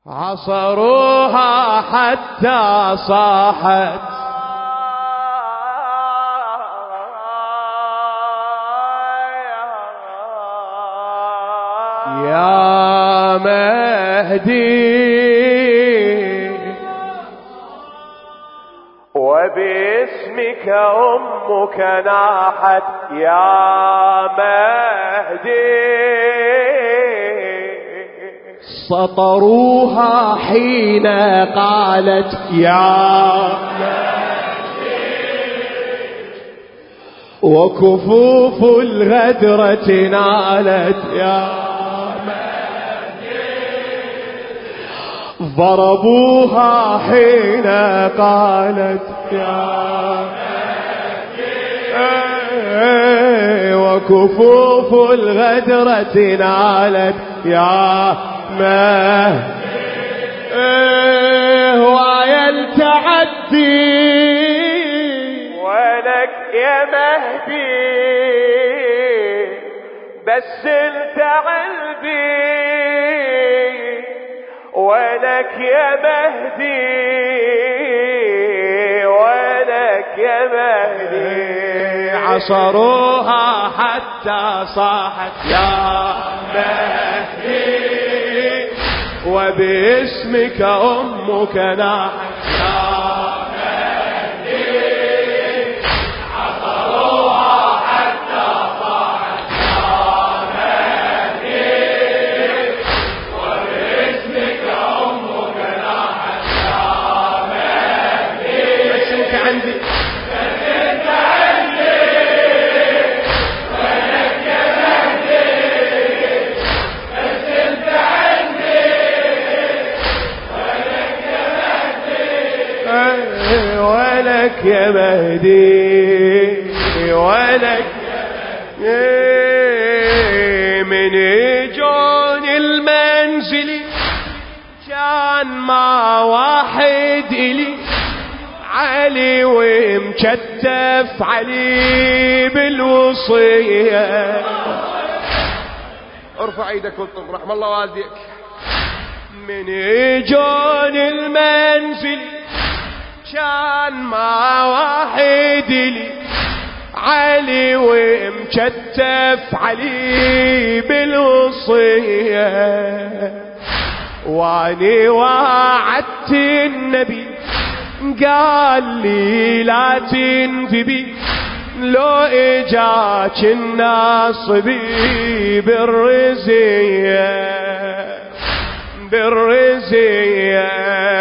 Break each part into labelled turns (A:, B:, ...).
A: عصروها حتى صاحت يا مهدي وباسمك أمك ناحت يا مهدي. سطروها حين قالت يا مهدي وكفوف الغدرة نالت يا ضربوها حين قالت يا مهدي وكفوف الغدرة نالت يا مهدي ويا التعدي ولك يا مهدي بس انت قلبي ولك يا مهدي ولك يا مهدي. عصروها حتى صاحت يا مهدي وباسمك أمك ناحت يا مهدي. عصروها حتى صاحت يا مهدي وباسمك أمك ناحت يا مهدي. بس انت عندي بس انت عندي ولك يا مهدي بس انت عندي ولك يا مهدي ولك يا مهدي ولك من يجون المنزل كان ما واحد إلي علي ومكتف علي بالوصية. ارفع ايدك واطلب رحم الله والديك. من يجون المنزل كان ما واحد لي علي ومكتف علي بالوصية. واني وعدت النبي قال لي لا تنفبي لو اجاك الناس بي بالرزية بالرزية.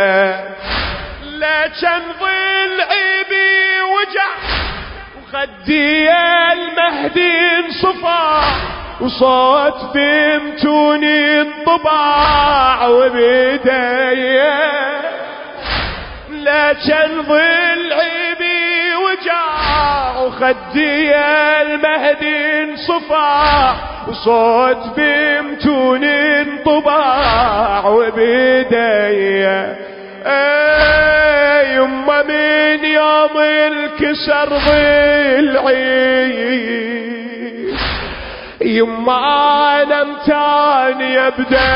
A: لا كان ضلعي بي وجع وخدي المهدي انصفى وصوت فهمتوني الطباع وبداية. لا كان ضلعي بي وجع وخدي المهدي انصفى وصوت فهمتوني انطباع وبداية. يما من يوم الكسر ضلعي يما نمتاني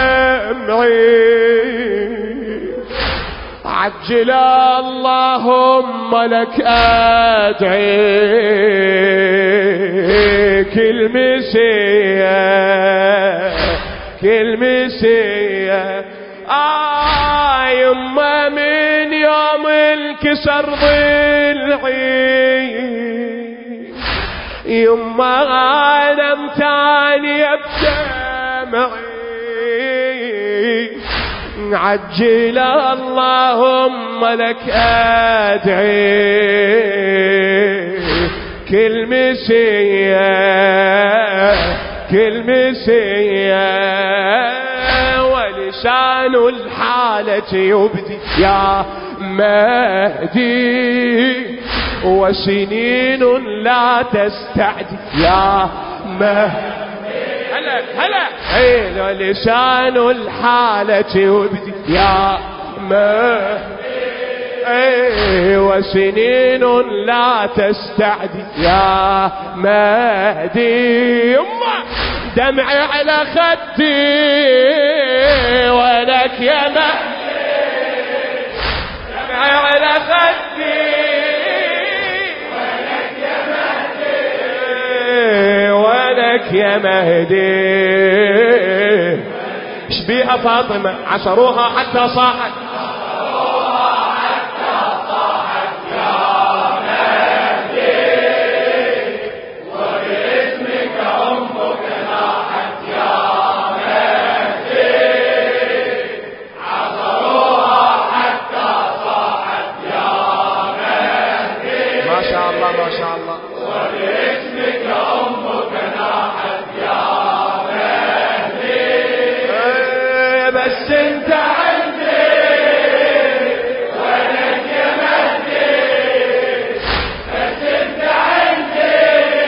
A: بدمعي. عجل اللهم لك أدعي كل مسية كل مسية. يما من يوم الكسر ضلعي يما نمتاني بدمعي. عجل اللهم لك أدعي كل مسية كل مسية. ولسان الحالة يبدي يا مهدي وسنين لا تستعدي يا مهدي. هلا هلا لسان الحالة يبدي يا مهدي وسنين لا تستعدي يا مهدي. يما دمعي على خدي ولك يا مهدي، دمعي على خدي ولك يا مهدي، ولك يا مهدي. شبيها فاطمة عصروها حتى صاحت، ما شاء الله وباسمك أمك ناحت يا مهدي. بس انت عندي ولك يا مهدي، بس انت عندي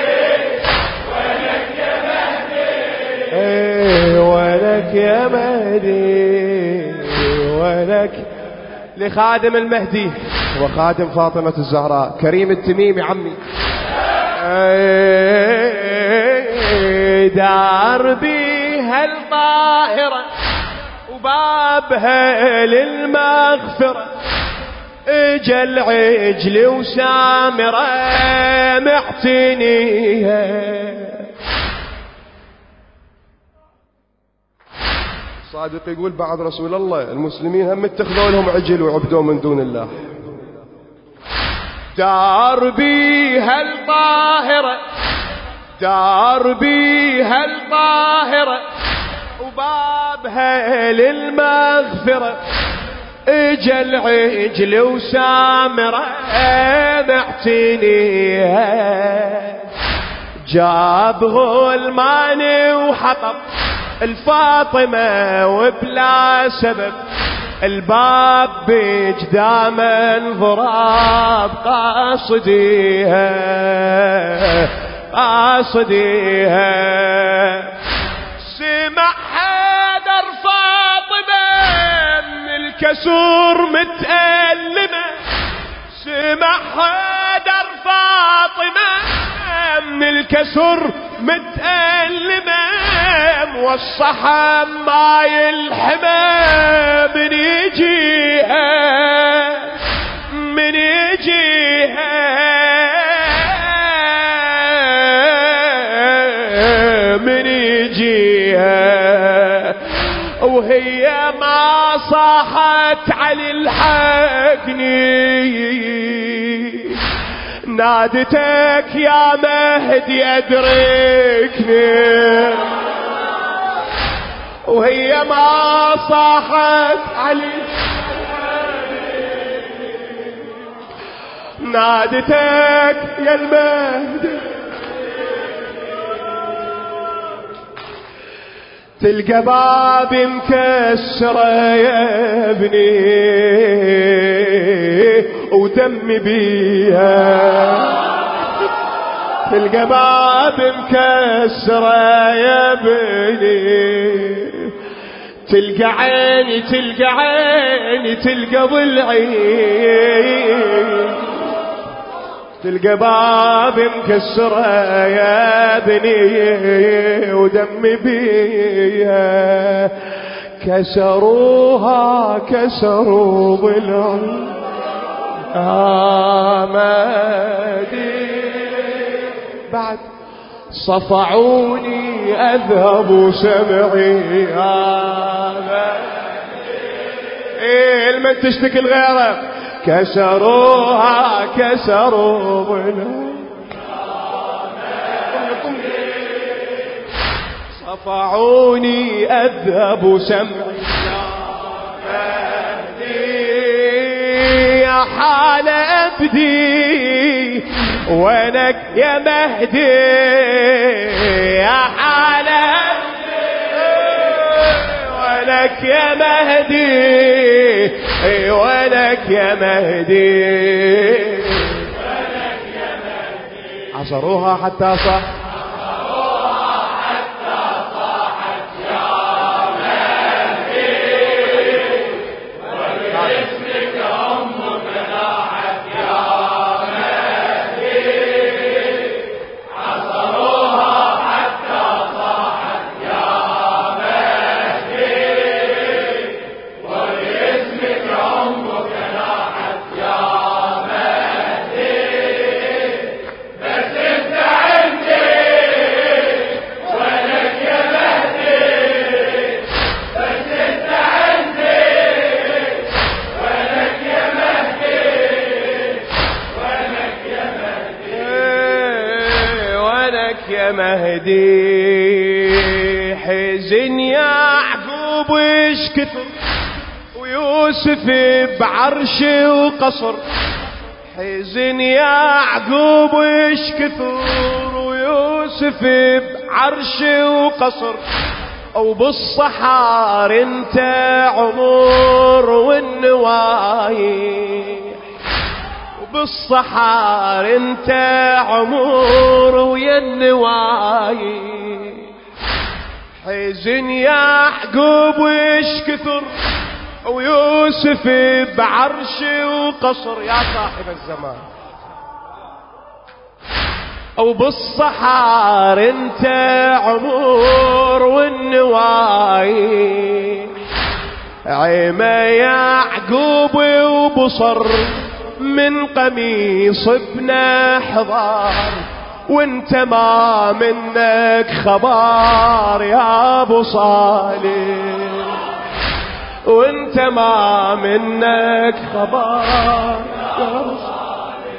A: ولك يا مهدي، ولك يا مهدي، ولك. لخادم المهدي وخادم فاطمة الزهراء كريم التميمي عمي، دار بيها الطاهرة وبابها للمغفرة، اجل عجل وسامرة معتنيها. صادق يقول بعد رسول الله المسلمين هم اتخذوا لهم عجل وعبدوا من دون الله. دار بيها الطاهرة، دار بيها الطاهرة وبابها للمغفرة، اجل عجل وسامرة معتنيها. جاب غلماني وحطب الفاطمة وبلا سبب، الباب بجدام انضراب قاصديها قاصديها. سمع حيدر فاطمة من الكسور متألمة، سمع حيدر فاطمة من الكسور متألمة، موصحة ماي الحمى من يجيها من يجيها من يجيها، وهي ما صاحت على الحقني، نادتك يا مهدي أدركني، وهي ما صاحت علي نادتك يا المهدي. تلقى باب مكسرة يا ابني ودمي بيها، تلقى باب مكسرة يا ابني، تلقى عيني تلقى عيني تلقى ضلعي، تلقى باب مكسرة يا ابني ودمي بيها، كسروها كسروا ضلعي آمادي، بعد صفعوني أذهب سمعي آمادي. لمن تشتكي الغيرة كسروها كسروا ضلعي صفعوني أذهب سمعي يا حال أبدي وينك يا مهدي، يا حال أبدي وينك يا مهدي، وينك يا مهدي. عصروها حتى صح يا مهدي حزن يعقوب وش كثر ويوسف بعرش وقصر حزن يعقوب وش كثر ويوسف بعرش وقصر او بالصحار انت عمر والنوايح وبالصحار انت عمر ويا النوايح حزن يعقوب وش كثر ويوسف بعرش وقصر يا صاحب الزمان او بالصحار انت عمر والنوايح عيمة يعقوب وبصر من قميص ابن حضار وانت ما منك خبر يا ابو صالح وانت ما منك خبر يا ابو صالح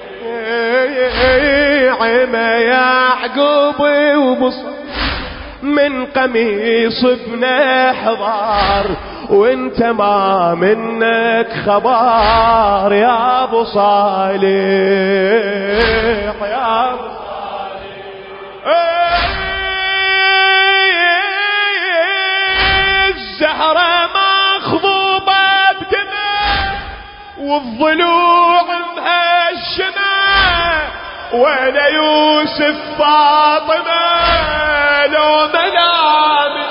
A: عيمة يعقوب وبصر من قميص ابن حضار وانت ما منك خبر يا ابو صالح يا ابو صالح الزهرة مخضوبة بدمه والضلوع مهشمة وانا يوسف فاطمة لو منامي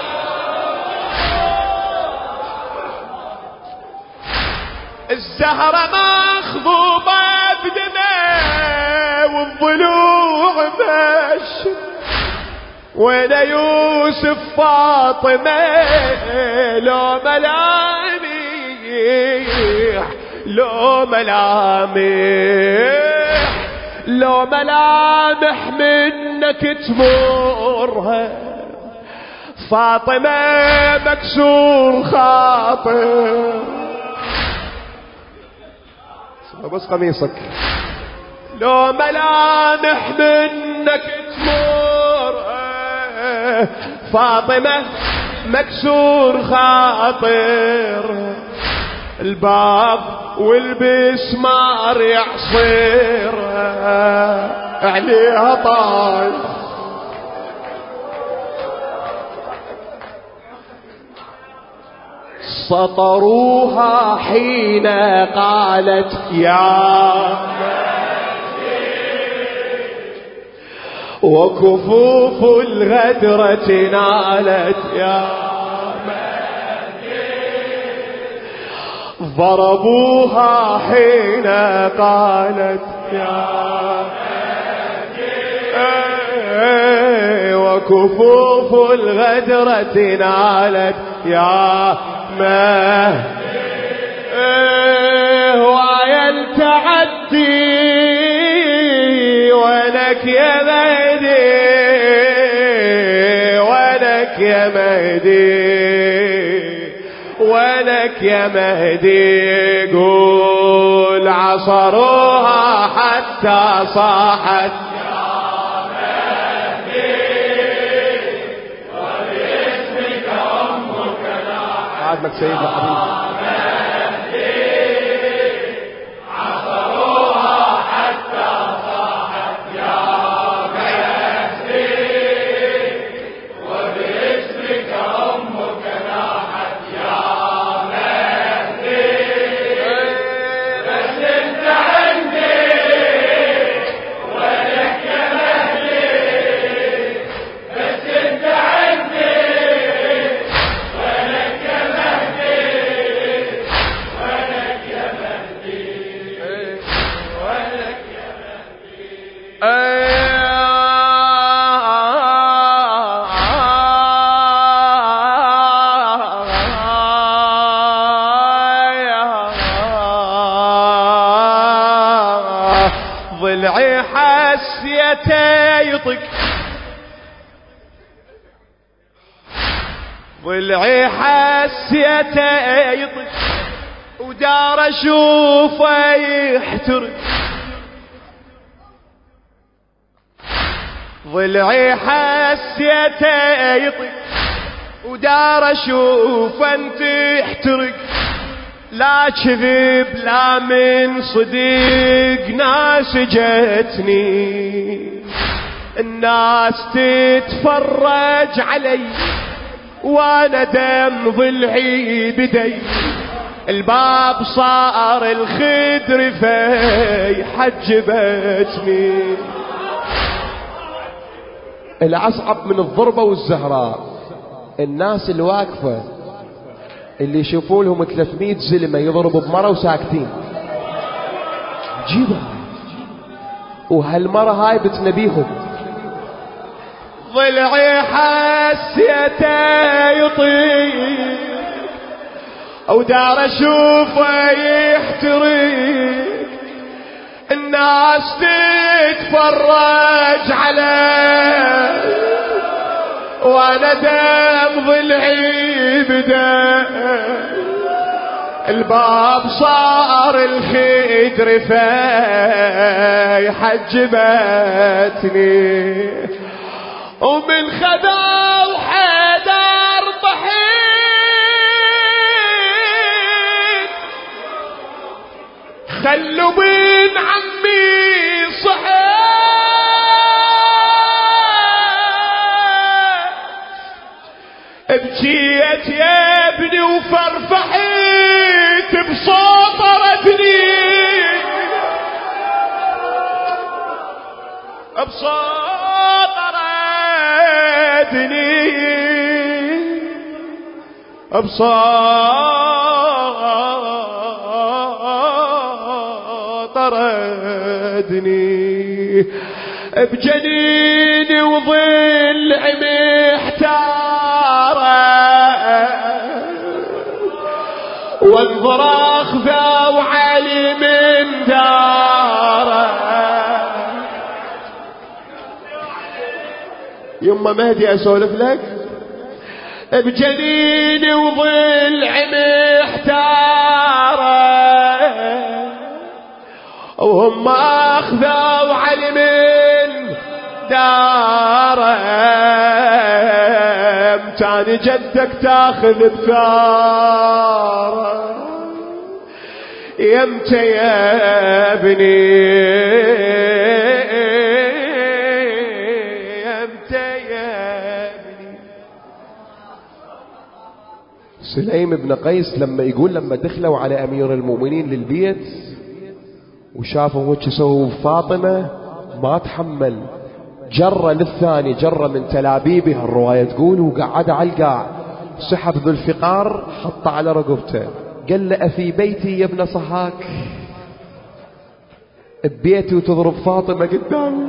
A: الزهرة مخضوبة بدمه والضلوع مهشمة وانا يوسف فاطمة لو ملامح لو ملامح لو ملامح منك تمرها فاطمة مكسور خاطر بس قميصك لو ملامح منك تمرها فاطمة مكسور خاطر الباب والبسمار يعصر عليها طايف سطروها حين قالت يا وكفوف الغدرة نالت يا ضربوها حين قالت يا وكفوف الغدرة نالت يا مهدي ويا التعدي ولك يا مهدي ولك يا مهدي ولك يا مهدي قول عصروها حتى صاحت يا مهدي وباسمك أمك لاحت عادمك سيدنا حبيبي ضلعي حسيته يطق ضلعي حسيته يطق ودار اشوفه يحترق ضلعي حسيته يطق ودار اشوف انت احترق، لا كذب لا من صدق ناس جتني، الناس تتفرج علي وانا دم ضلعي بدي، الباب صار الخدر في حجبتني. الأصعب من الضربة والزهراء الناس اللي واقفة اللي يشوفوا لهم 300 زلمة يضربوا بمرة وساكتين، جيبها وهالمرة هاي بتنبيهم. ضلعي حسيته يطير ودار اشوفه يحترق، الناس تتفرج عليه وانا دم ضلعي بدا، الباب صار الخدر في حجبتني، ومن خذا وحدار ضحيت، خلوا بين عمي صحيت، بجيت يا ابني وفرفحيت بصوت ردني، بصوت ردني، بصوت ردني، بجنيني وضلعي محتارة، وانظر اخذه وعلي من داره. يما مهدي اسولف لك، بجنيني وضلعي محتارة، وهم اخذوا علي من داره، امتاني جدك تاخذ بثاره، يمتى يا ابني يمتى يا ابني. سليم بن قيس لما يقول لما دخلوا على امير المؤمنين للبيت وشافوا وش سووا فاطمة ما تحمل، جرة للثاني جرة من تلابيبه الرواية تقول، وقعد على القاع، سحب ذو الفقار حط على رقبته، قال له أفي بيتي يا ابن صهاك، ببيتي وتضرب فاطمة قدامي.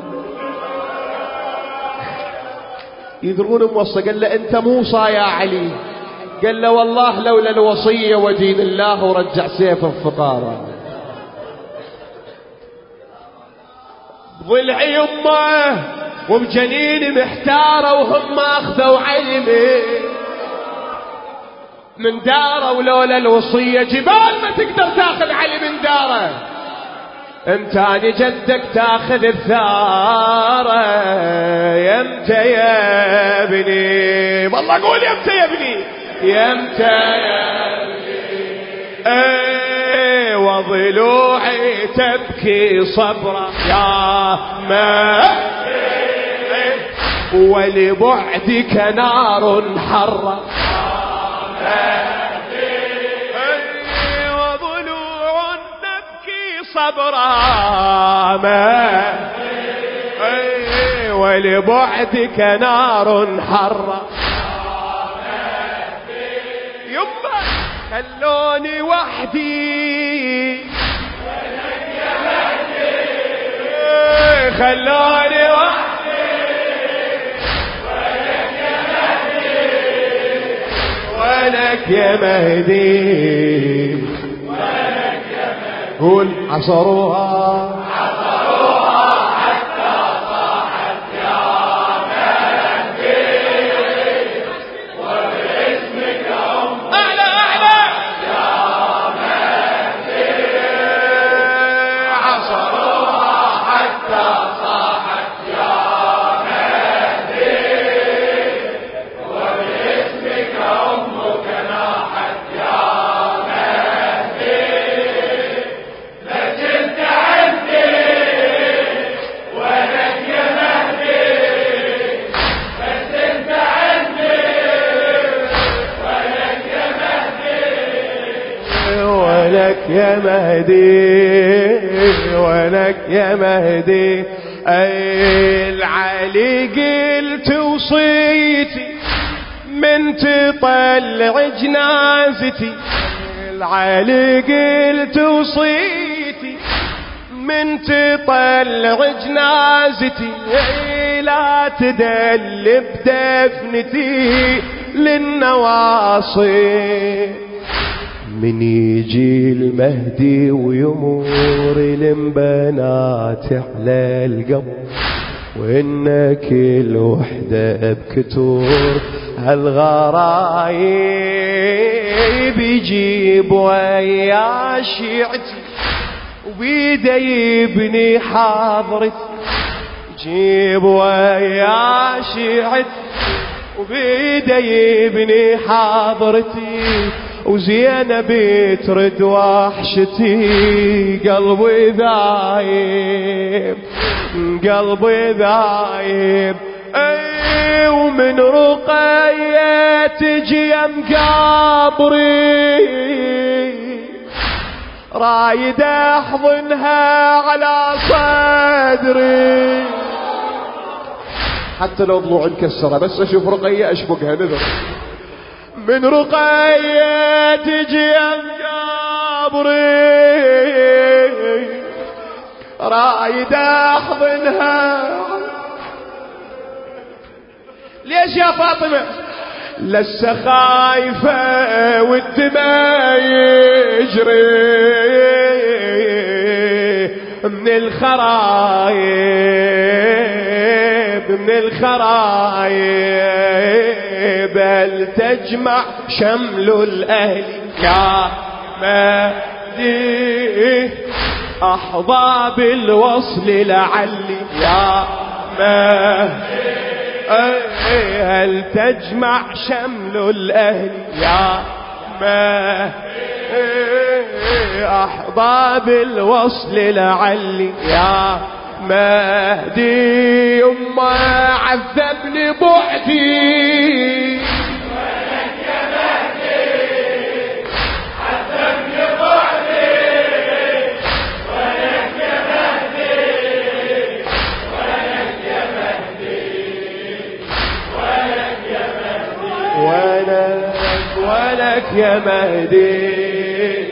A: يدرون موصى، قال له أنت موصى يا علي، قال له والله لولا الوصية ودين الله ورجع سيف الفقارة. ضلعي يمه وبجنيني محتارة، وهم اخذوا علمي من داره، ولولا الوصية جبال ما تقدر تاخذ علي من داره، امتاني جدك تاخذ الثارة، يمتى يا ابني، والله قول يمتى يا ابني، يمتى يا ابني، وضلوعي تبكي صبرا يا ما، ولبعدك نار حرة، وضلوع تبكي صبرا ما، ولبعدك نار حرة، يما خلوني وحدي، خلوني وحدي، ولك يا مهدي، ولك يا مهدي، قول عصروها حتى صاحت يا مهدي، وباسمك أعلى أعلى يا مهدي، عصروها حتى صاحت يا مهدي. ولك يا مهدي ولك يا مهدي. العلي قلت وصيتي من تطلع جنازتي، العلي قلت وصيتي من تطلع جنازتي، لا تدل بدفنتي للنواصي. من يجي المهدي ويمور البنات على القبر، وإن كل وحدة بكتور هالغرايب يجيب ويا شيعتي وبيده يبني حضرتي، يجيب ويا شيعتي وبيده يبني حضرتي، وزينب ترد وحشتي. قلبي ذايب قلبي ذايب. اي ومن رقية تجي يا مقابري، رايد احضنها على صدري، حتى لو ضلوع مكسرة بس اشوف رقية اشبقها نذر. من رقية تجي يا مقابري، رايد احضنها. ليش يا فاطمة؟ لسه خايفة والدماء يجري من الخرايب من الخرايب. بل تجمع شمل الأهل يا مهدي، أحظى بالوصل لعلي يا مهدي. هل تجمع شمل الأهل يا مهدي، أحظى بالوصل لعلي يا مهدي. يما عذبني بعدي ولك يا مهدي، عذبني بعدي ولك يا مهدي، ولك يا مهدي، ولك يا مهدي، ولك يا مهدي.